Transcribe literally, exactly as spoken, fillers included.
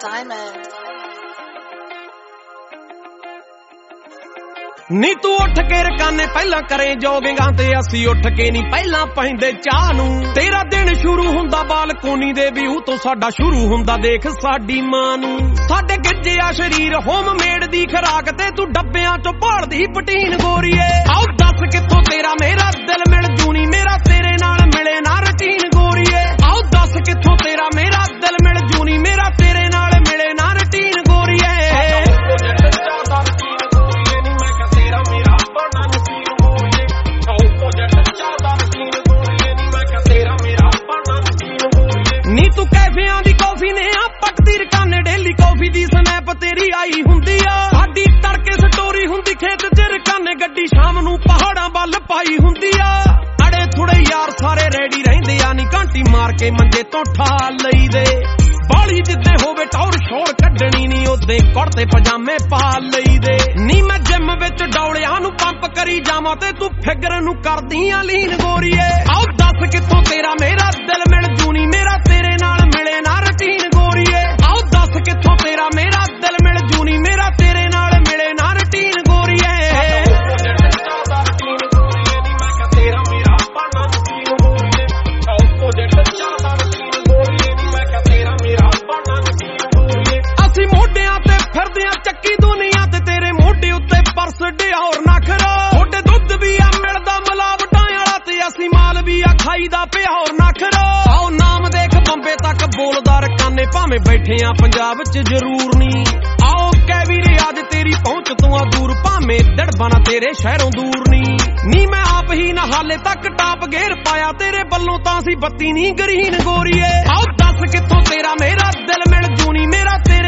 Simon. ਨੀ ਤੂੰ ਉੱਠ ਕੇ ਰਕਾਨੇ ਪਹਿਲਾਂ ਕਰੇ ਜੋਗਿੰਗਾਂ ਤੇ ਅਸੀਂ ਉੱਠ ਕੇ ਨਹੀਂ ਪਹਿਲਾਂ ਪੈਂਦੇ ਚਾਹ ਨੂੰ। ਤੇਰਾ ਦਿਨ ਸ਼ੁਰੂ ਹੁੰਦਾ ਬਾਲਕੋਨੀ ਦੇ ਵਿਊ ਤੋਂ, ਸਾਡਾ ਸ਼ੁਰੂ ਹੁੰਦਾ ਦੇਖ ਸਾਡੀ ਮਾਂ ਨੂੰ। ਸਾਡੇ ਗਿੱਜਿਆ ਸ਼ਰੀਰ ਹੋਮ ਮੇਡ ਦੀ ਖਰਾਕ ਤੇ ਤੂੰ ਡੱਬਿਆਂ ਚੋਂ ਭਾਲਦੀ ਪਟੀਨ ਗੋਰੀਏ। ਆਓ ਦੱਸ ਕਿੱਥੋਂ ਤੇਰਾ ਮੇਰਾ ਦਿਲ ਮਿਲ ਜੂ ਨੀ, ਮੇਰਾ ਤੇਰੇ ਨਾਲ ਮਿਲੇ ਨਾ ਰੁਟੀਨ ਗੋਰੀਏ। ਆਓ ਦੱਸ ਕਿੱਥੋਂ ਤੇਰਾ ਮੇਰਾ ਦਿਲ ਮਿਲ ਜੂ ਨੀ, ਮੇਰਾ ਤੇਰੇ ਨਾਲ ਮਿਲੇ ਨਾ ਰੁਟੀਨ ਗੋਰੀਏ। ਨੀ ਤੂੰ ਕੈਫਿਆਂ ਦੀ ਕੌਫੀ ਨੇ ਆ ਪੱਕਦੀ ਰਕਾਨੇ, ਡੇਲੀ ਕੌਫੀ ਦੀ ਸਨੈਪ ਤੇਰੀ ਆਈ ਹੁੰਦੀ ਆ। ਸਾਡੀ ਤੜਕੇ ਸਟੋਰੀ ਹੁੰਦੀ ਖੇਤ ਚ ਰਕਾਨੇ, ਗੱਡੀ ਸ਼ਾਮ ਨੂੰ ਪਹਾੜਾਂ ਵੱਲ ਪਾਈ ਹੁੰਦੀ ਆ। ਅੜੇ ਥੋੜੇ ਯਾਰ ਸਾਰੇ ਰੈਡੀ ਰਹਿੰਦੇ ਆ, ਨੀ ਘੰਟੀ ਮਾਰ ਕੇ ਮੰਜੇ ਤੋਂ ਠਾ ਲਈਦੇ। ਬਾਲੀ ਜਿੱਦੇ ਹੋਵੇ ਟੌਰ ਸ਼ੋਰ ਕੱਢਣੀ ਨੀ, ਉਹਦੇ ਕੁੜਤੇ ਪਜਾਮੇ ਪਾ ਲਈਦੇ। ਨੀ ਮੈਂ ਜਿਮ ਵਿੱਚ ਡੌਲਿਆਂ ਨੂੰ ਪੰਪ ਕਰੀ ਜਾਵਾਂ ਤੇ ਤੂੰ ਫਿਗਰ ਨੂੰ ਕਰਦੀਆਂ ਲੀਨ ਗੋਰੀਏ। ਆਓ ਦੱਸ ਕਿੱਥੋਂ ਤੇਰਾ ਮੇਰਾ ਦਿਲ ਮਿਲ ਜੂ ਨੀ, ਮੇਰਾ ਤੇਰੇ ਨਾਲ ਮਿਲੇ ਨਾ ਰੁਟੀਨ ਗੋਰੀਏ। ਆਓ ਦੱਸ ਕਿੱਥੋਂ ਤੇਰਾ ਮੇਰਾ ਦਿਲ ਮਿਲ ਜੂ ਨੀ, ਮੇਰਾ ਤੇਰੇ ਨਾਲ ਮਿਲੇ ਨਾ ਰੁਟੀਨ ਗੋਰੀਏ। ਅਸੀਂ ਮੋਢਿਆਂ ਤੇ ਫਿਰਦੇ ਆ ਚੱਕੀ ਦੁਨੀਆ ਤੇ, ਤੇਰੇ ਮੋਢੇ ਉੱਤੇ ਪਰਸ ਡਿਓਰ ਨਖਰਾ। ਥੋੜੇ ਦੁੱਧ ਵੀ ਆ ਮਿਲਦਾ ਮਿਲਾਵਟਾਂ ਵਾਲਾ ਤੇ ਅਸੀਂ ਮਾਲ ਵੀ ਆ ਖਾਈਦਾ ਪਿਓਰ ਨਖਰਾ। ਆਓ ਨਾਮ ਦੇਖ ਬੰਬੇ ਤੱਕ ਬੋਲਦਾ ਰਕਾਨੇ, ਭਾਵੇਂ ਬੈਠੇ ਆ ਪੰਜਾਬ ਚ ਜ਼ਰੂਰ ਨੀ। ਆਓ ਕਹਿ ਵੀ ਰਿਆਜ ਤੇਰੀ ਪਹੁੰਚ ਤੋਂ ਆ ਦੂਰ, ਭਾਵੇਂ ਡੜਬਾਂ ਤੇਰੇ ਸ਼ਹਿਰੋਂ ਦੂਰ ਨੀ। ਨੀ ਮੈਂ ਆਪ ਹੀ ਨਾ ਹਾਲੇ ਤੱਕ ਟਾਪ ਗੇਰ ਪਾਇਆ, ਤੇਰੇ ਵੱਲੋਂ ਤਾਂ ਸੀ ਬੱਤੀ ਨੀ ਗਰੀਨ ਗੋਰੀਏ। ਆਓ ਦੱਸ ਕਿੱਥੋਂ ਤੇਰਾ ਮੇਰਾ ਦਿਲ ਮਿਲ ਜੂ ਨੀ, ਮੇਰਾ ਤੇਰੇ